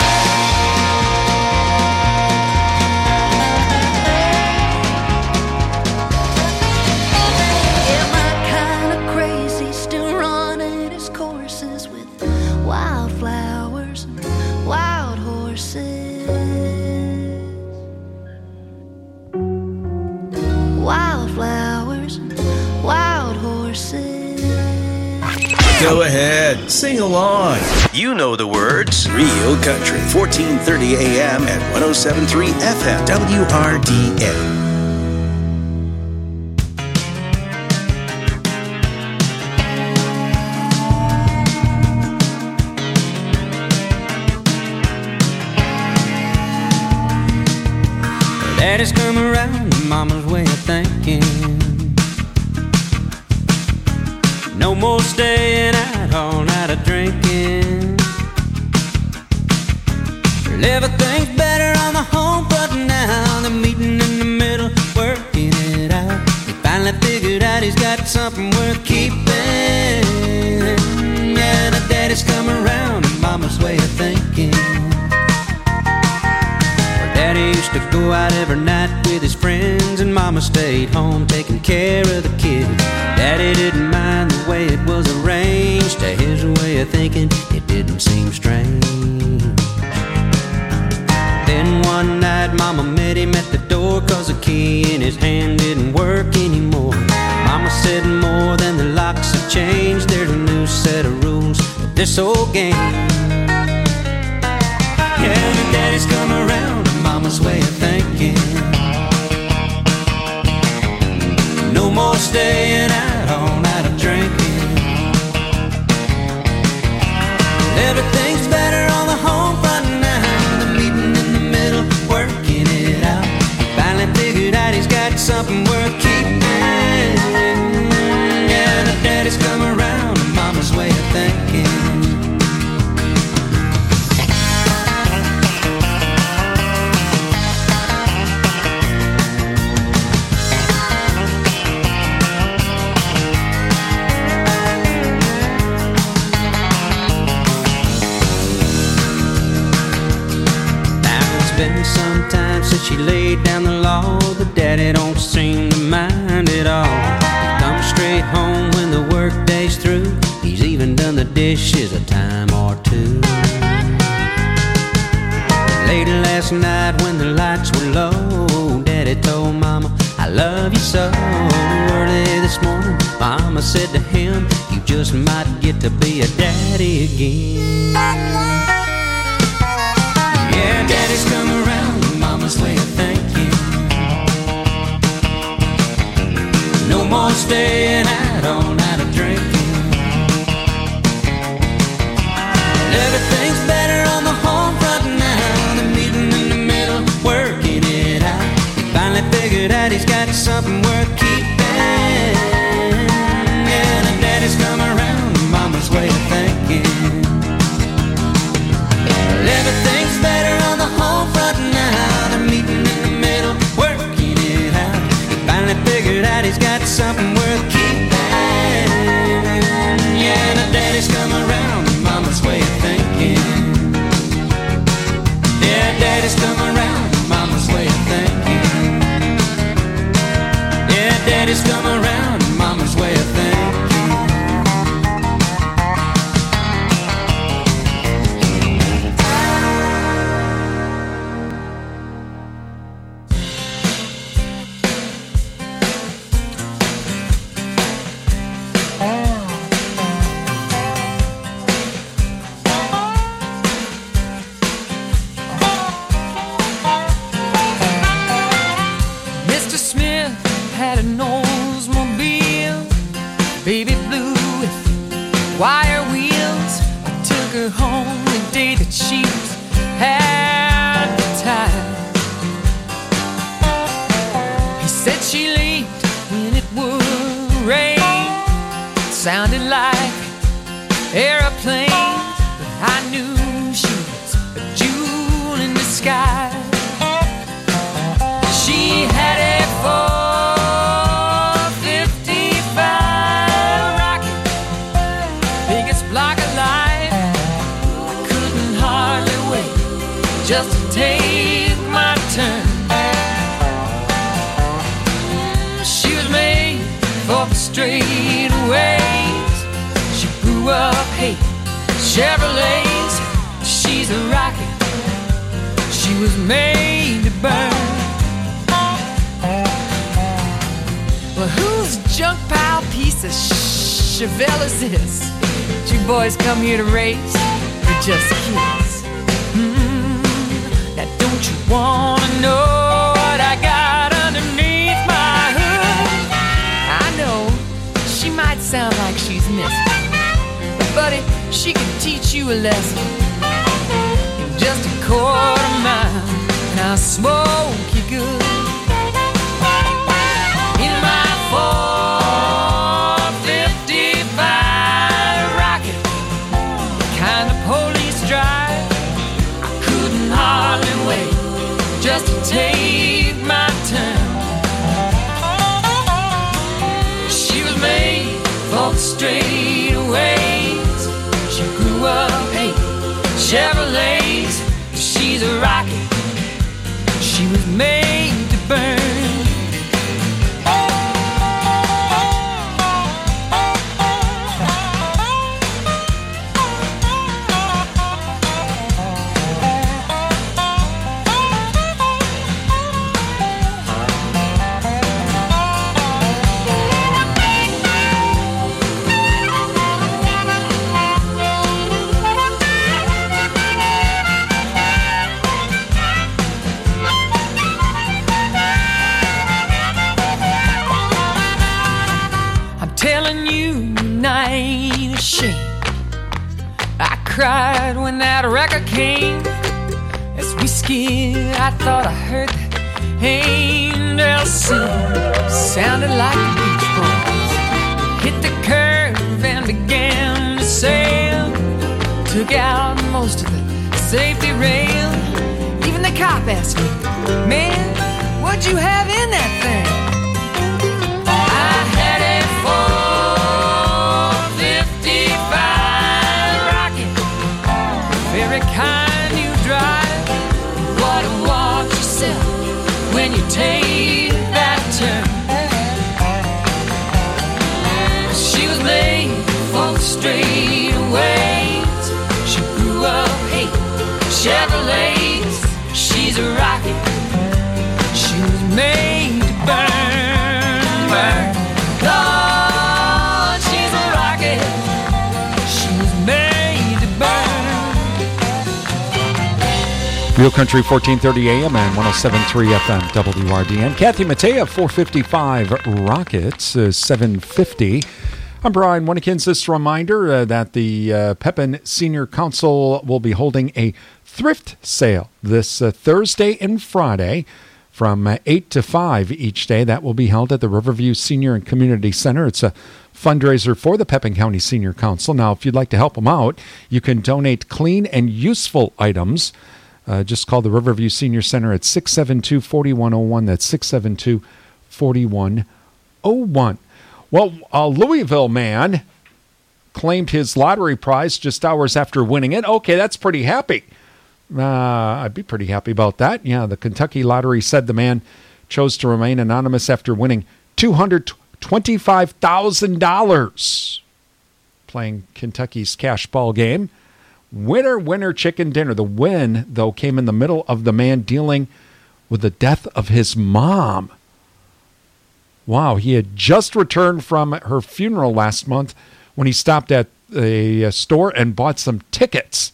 Yeah, my kind of crazy still running its courses with wildflowers and wild horses. Wildflowers and wild horses. Go ahead, sing along. You know the words. Real Country, 1430 AM at 107.3 FM, WRDN. Daddy's come around, mama's way of thinking. No more staying out all night of drinking. Well, everything's better on the home front now. The meeting in the middle, working it out. He finally figured out he's got something worth keeping. Yeah, the daddy's come around, mama's way of thinking. Daddy used to go out every night with his friends, and mama stayed home taking care of the kids. Daddy didn't mind the way it was arranged. To his way of thinking, it didn't seem strange. Then one night mama met him at the door, 'cause the key in his hand didn't work anymore. Mama said more than the locks have changed. There's a new set of rules for this old game. Yeah, the daddy's come around, mama's way of thinking. No more staying out all night of drinking. Everything's better on the home front now. The meeting in the middle, working it out. Finally figured out he's got something worth keeping. Yeah, the daddy's come around, mama's way of thinking. Been some time since she laid down the law, but daddy don't seem to mind at all. He comes straight home when the work day's through. He's even done the dishes a time or two. Later last night when the lights were low, daddy told mama, I love you so. Early this morning, mama said to him, you just might get to be a daddy again. Yeah, daddy's come around, mama's way of thinking. No more staying out all night of drinking. Everything's better on the home front now. The meeting in the middle, working it out. He finally figured out he's got something worth keeping. Yeah, the daddy's come around, mama's way of thinking. Everything's better on the home front now. The meeting in the middle, working it out. He finally figured out he's got something worth keeping. Yeah, the daddy's come around, mama's way of thinking. Yeah, daddy's come around, mama's way of thinking. Yeah, daddy's come around, mama's way of thinking. Mr. Smith had an Oldsmobile, baby blue with wire wheels. I took her home the day that she was advertised. He said she left when it was sounded like airplane, but I knew she was a jewel in disguise. She had a 455 rocket, biggest block of life. I couldn't hardly wait just to take my turn. She was made for the straightaways. She grew up hating Chevrolets. She's a rocket. She was made to burn. Well, whose junk pile piece of Chevelle is this? You boys come here to race or just kids? Now don't you wanna know what I got underneath my hood? I know she might sound like she's missing, but buddy, she can teach you a lesson in just a quarter mile, and I'll smoke you good. In my 455 rocket, the kind the police drive, I couldn't hardly wait just to take my turn. She was made for the straightaways. She grew up hating Chevrolets. She's a rocket. She was made to burn. I cried when that record came. As we skied, I thought I heard the angels sing. Sounded like the Beach Boys. Hit the curve and began to sail. Took out most of the safety rail. Even the cop asked me, man, what'd you have in that thing? I had a 455 rocket, very kind you drive. You ought to watch yourself when you take that turn. She was made for the straightaways. She grew up hating Chevrolets. She's a rocket. She was made to burn, burn. Lord, she's a rocket. She was made to burn. Real Country 1430 AM and 107.3 FM WRDN. Kathy Mattea, 455 Rockets, 750. I'm Brian Winnikins. This reminder that the Pepin Senior Council will be holding a thrift sale this Thursday and Friday from 8 to 5 each day. That will be held at the Riverview Senior and Community Center. It's a fundraiser for the Pepin County Senior Council. Now, if you'd like to help them out, you can donate clean and useful items. Just call the Riverview Senior Center at 672-4101. That's 672-4101. Well, a Louisville man claimed his lottery prize just hours after winning it. Okay, that's pretty happy. I'd be pretty happy about that. Yeah, the Kentucky Lottery said the man chose to remain anonymous after winning $225,000 playing Kentucky's cash ball game. Winner, winner, chicken dinner. The win, though, came in the middle of the man dealing with the death of his mom. Wow, he had just returned from her funeral last month when he stopped at a store and bought some tickets.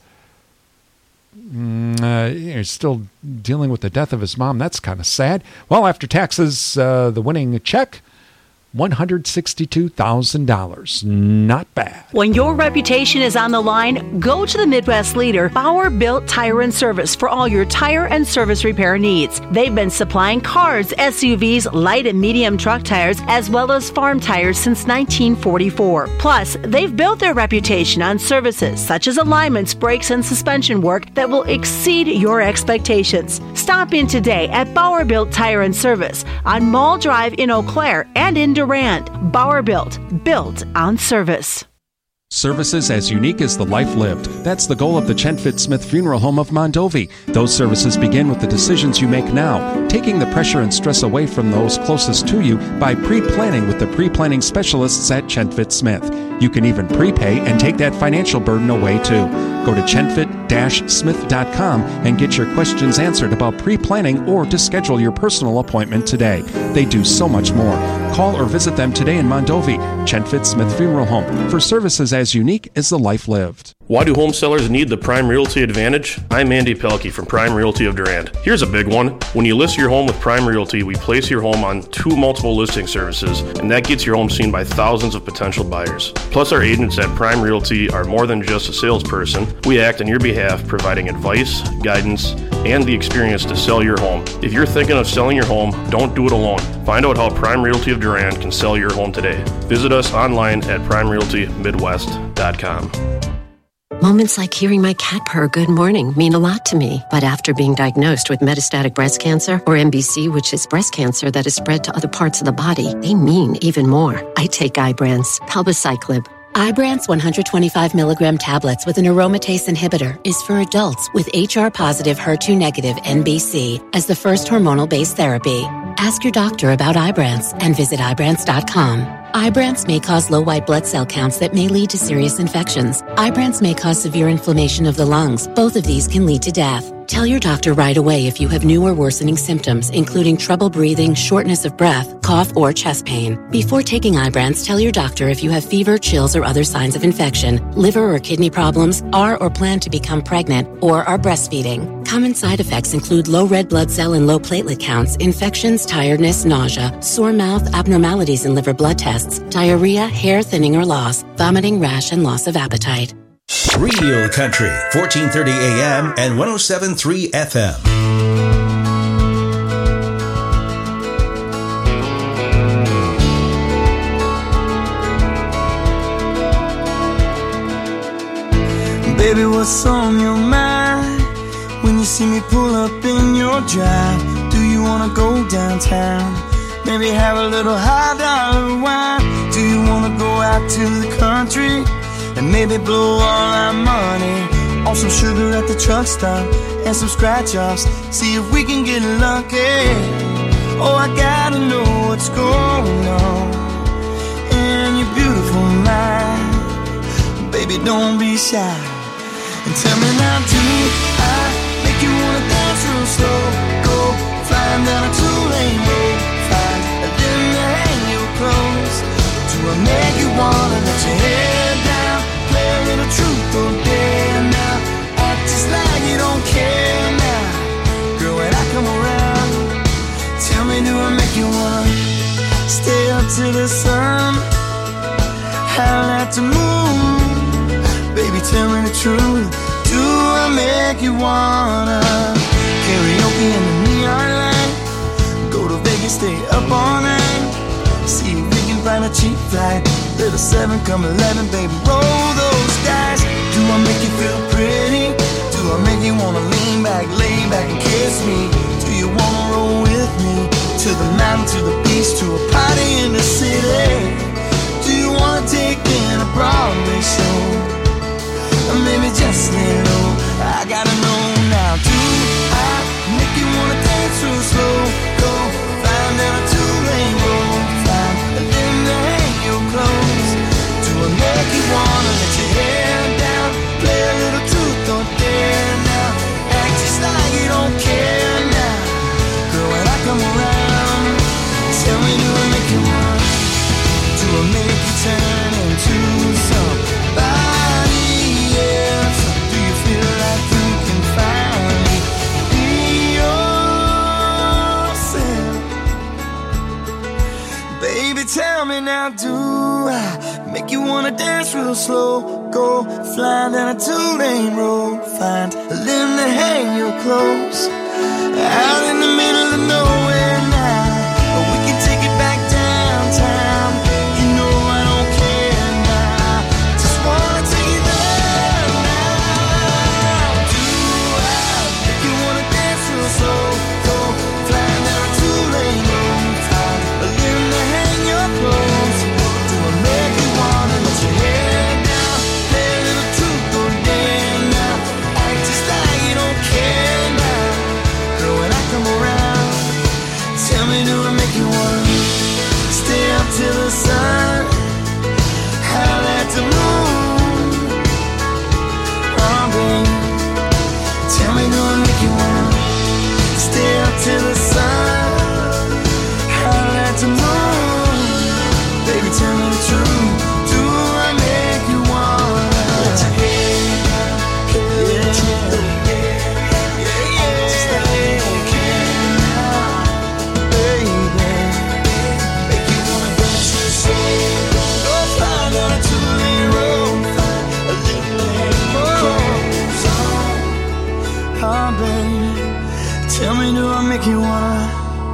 He's still dealing with the death of his mom. That's kind of sad. Well, after taxes, the winning check $162,000. Not bad. When your reputation is on the line, go to the Midwest leader, Bauer Built Tire and Service, for all your tire and service repair needs. They've been supplying cars, SUVs, light and medium truck tires, as well as farm tires since 1944. Plus, they've built their reputation on services such as alignments, brakes, and suspension work that will exceed your expectations. Stop in today at Bauer Built Tire and Service on Mall Drive in Eau Claire and in Durand. Bauer Built on service. Services as unique as the life lived. That's the goal of the Chenfit Smith Funeral Home of Mondovi. Those services begin with the decisions you make now, taking the pressure and stress away from those closest to you by pre-planning with the pre-planning specialists at Chenfit Smith. You can even prepay and take that financial burden away too. Go to chenfit-smith.com and get your questions answered about pre-planning or to schedule your personal appointment today. They do so much more. Call or visit them today in Mondovi, Chenfit Smith Funeral Home, for services as unique as the life lived. Why do home sellers need the Prime Realty Advantage? I'm Andy Pelkey from Prime Realty of Durand. Here's a big one. When you list your home with Prime Realty, we place your home on 2 multiple listing services, and that gets your home seen by thousands of potential buyers. Plus, our agents at Prime Realty are more than just a salesperson. We act on your behalf, providing advice, guidance, and the experience to sell your home. If you're thinking of selling your home, don't do it alone. Find out how Prime Realty of Durand can sell your home today. Visit us online at primerealtymidwest.com. Moments like hearing my cat purr good morning mean a lot to me. But after being diagnosed with metastatic breast cancer, or MBC, which is breast cancer that is spread to other parts of the body, they mean even more. I take Ibrance, palbociclib. Ibrance 125 milligram tablets with an aromatase inhibitor is for adults with HR-positive, HER2-negative MBC as the first hormonal-based therapy. Ask your doctor about Ibrance and visit Ibrance.com. Ibrance may cause low white blood cell counts that may lead to serious infections. Ibrance may cause severe inflammation of the lungs. Both of these can lead to death. Tell your doctor right away if you have new or worsening symptoms, including trouble breathing, shortness of breath, cough, or chest pain. Before taking Ibrance, tell your doctor if you have fever, chills, or other signs of infection, liver or kidney problems, are or plan to become pregnant, or are breastfeeding. Common side effects include low red blood cell and low platelet counts, infections, tiredness, nausea, sore mouth, abnormalities in liver blood tests, diarrhea, hair thinning or loss, vomiting, rash, and loss of appetite. Real Country, 1430 AM and 107.3 FM. Baby, what's on your mind when you see me pull up in your drive? Do you wanna go downtown? Maybe have a little $1 wine? Do you wanna go out to the country and maybe blow all our money on some sugar at the truck stop and some scratch-offs? See if we can get lucky. Oh, I gotta know what's going on in your beautiful mind. Baby, don't be shy and tell me now, do I make you wanna dance real slow? Go flying down a 2-lane road, find a limb to hang your clothes. Do I make you wanna let your hair down, play a little truth or dare now, act just like you don't care now? Girl, when I come around, tell me, do I make you wanna stay up to the sun, howl at the moon? Baby, tell me the truth, do I make you wanna karaoke in the neon light, go to Vegas, stay up all night, see if we can find a cheap flight, little 7 come 11, baby, roll those dice. Do I make you feel pretty? Do I make you wanna lean back, lay back and kiss me? Do you wanna roll with me to the mountain, to the beach, to a party in the city? Do you wanna take in a Broadway show? Or maybe just lay low, I gotta know now. Do I make you wanna dance real slow? Go flying down a 2-lane road, find a limb to hang your clothes. Do I make you wanna let your hair down, play a little truth or me now, do I make you wanna dance real slow? Go flying down a two-lane road, find a limb to hang your clothes. Out in the middle of nowhere now, but we can take it back downtown. You know I don't care now, just wanna take you there now. Do I make you wanna dance real slow? Go flying down a two-lane road, find a limb to hang your clothes. Do I make you wanna let your hair down, play a little truth or dare now? Act just like you don't care now. Girl, when I come around, tell me, do I make you wanna stay up till the sun, howl at the moon? Oh, baby, tell me, do I make you wanna stay up till the sun, howl at the moon? Baby, tell me the truth, do I make you wanna let your hair down, just like you don't care now, baby. Make you wanna dance your soul. Go fly down a two-lane road, find a little clothes on. Oh, baby, tell me, do I make you wanna?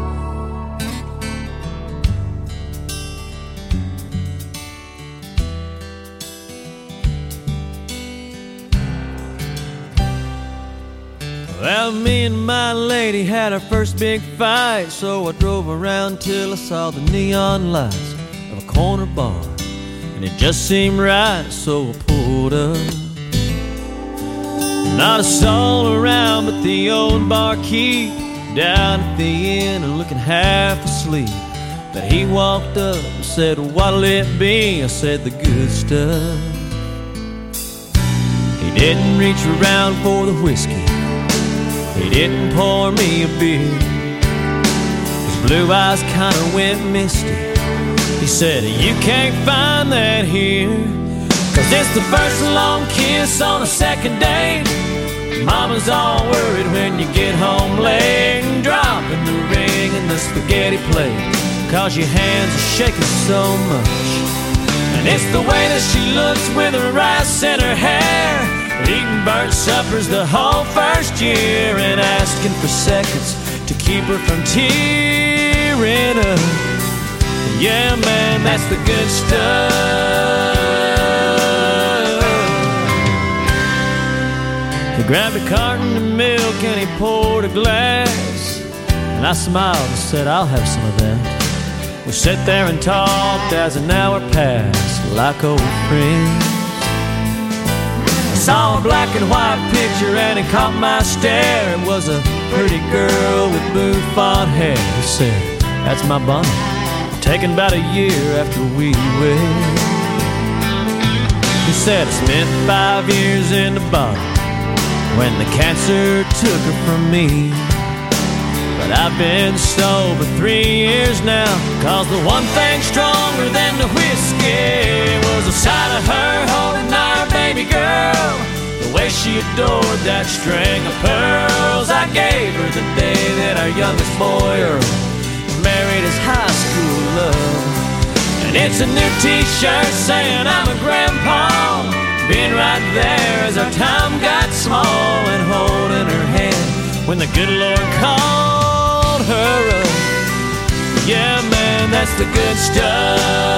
Well, me and my lady had our first big fight, so I drove around till I saw the neon lights of a corner bar, and it just seemed right, so I pulled up. Not a soul around but the old barkeep down at the inn and looking half asleep. But he walked up and said, "What'll it be?" I said, "The good stuff." He didn't reach around for the whiskey, he didn't pour me a beer. His blue eyes kinda went misty. He said, "You can't find that here, 'cause it's the first long kiss on a second date. Mama's all worried when you get home late, and dropping the ring in the spaghetti plate, 'cause your hands are shaking so much. And it's the way that she looks with her rice in her hair, eating burnt suppers the whole first year, and asking for seconds to keep her from tearing up. Yeah, man, that's the good stuff." He grabbed a carton of milk and he poured a glass, and I smiled and said, "I'll have some of that." We sat there and talked as an hour passed like old friends. Saw a black and white picture and it caught my stare. It was a pretty girl with bouffant hair. He said, "That's my Bonnie, taken about a year after we wed." He said, "I spent 5 years in the bottle when the cancer took her from me. But I've been sober 3 years now, 'cause the one thing stronger than the whiskey was the sight of her holding our baby girl, the way she adored that string of pearls I gave her the day that our youngest boy, Earl, married his high school love. And it's a new t-shirt saying I'm a grandpa, being right there as our time got small, and holding her hand when the good Lord called her up. Yeah, man, that's the good stuff.